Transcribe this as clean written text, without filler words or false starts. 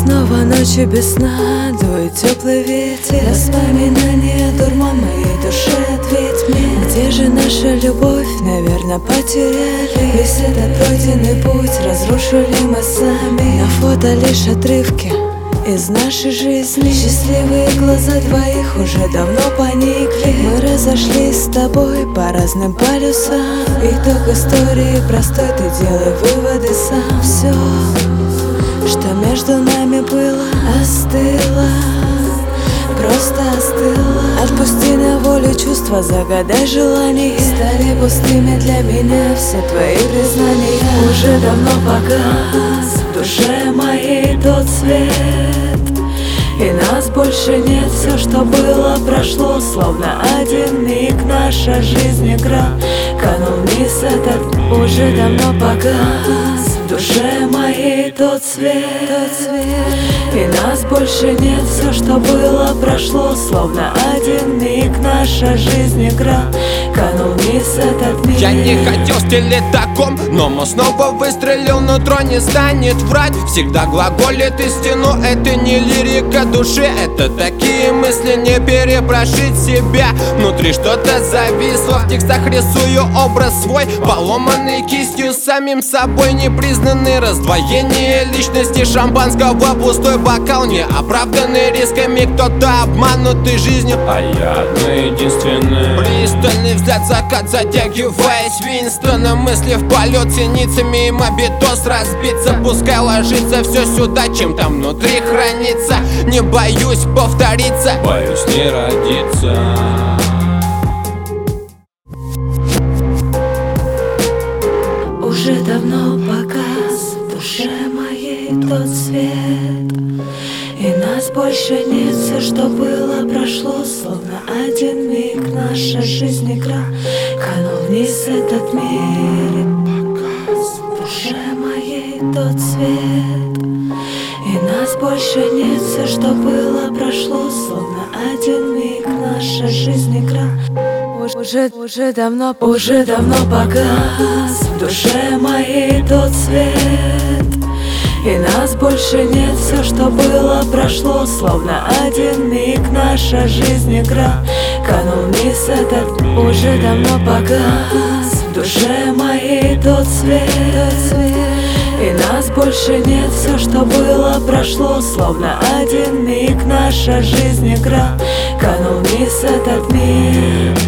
снова ночи без сна, дует теплый ветер. Воспоминания, дурман моей душе, ответь мне, где же наша любовь? Наверное, потеряли. Весь этот пройденный путь разрушили мы сами. На фото лишь отрывки из нашей жизни. Счастливые глаза двоих уже давно поникли. Мы разошлись с тобой по разным полюсам. Итог истории простой, ты делай выводы сам. Все, что между нами было, остыло, просто остыло. Отпусти на волю чувства, загадай желания. Стали пустыми для меня все твои признания. Уже давно погас в душе моей тот свет, и нас больше нет. Все, что было, прошло, словно один миг. Наша жизнь игра, канул вниз этот. Уже давно погас в душе моей тот свет, и нас больше нет. Все, что было, прошло, словно один миг. Наша жизнь игра, канул вниз этот мир. Я не хотел стелить таком, но мост снова выстрелил, нутро не станет врать. Всегда глаголит истину, это не лирика души. Это такие мысли, не перепрошить себя. Внутри что-то зависло, в текстах рисую образ свой, поломанный кистью самим собой. Непризнанный раздвоение личности, шампанского пустой бокал, неоправданный рисками, кто-то обманутый жизнью, а я одно единственное. Пристальный взгляд, закат, затягиваясь Винстона. Мысли в полет, синицы мимо битос разбиться. Пускай ложится все сюда, чем там внутри хранится. Не боюсь повториться, боюсь не родиться. Уже давно погас в душе моей тот свет, и нас больше нет. Все, что было, прошло, словно один миг. Наша жизнь игра, канул вниз этот мир. Погас в душе моей тот свет, и нас больше нет. Все, что было, прошло, словно один миг. Наша жизнь игра. Уже давно погас в душе моей тот свет, и нас больше нет. Все, что было, прошло, словно один миг. Наша жизнь игра, канул вниз этот. Уже давно погас в душе моей тот свет, и нас больше нет. Все, что было, прошло, словно один миг. Наша жизнь игра, канул вниз этот мир.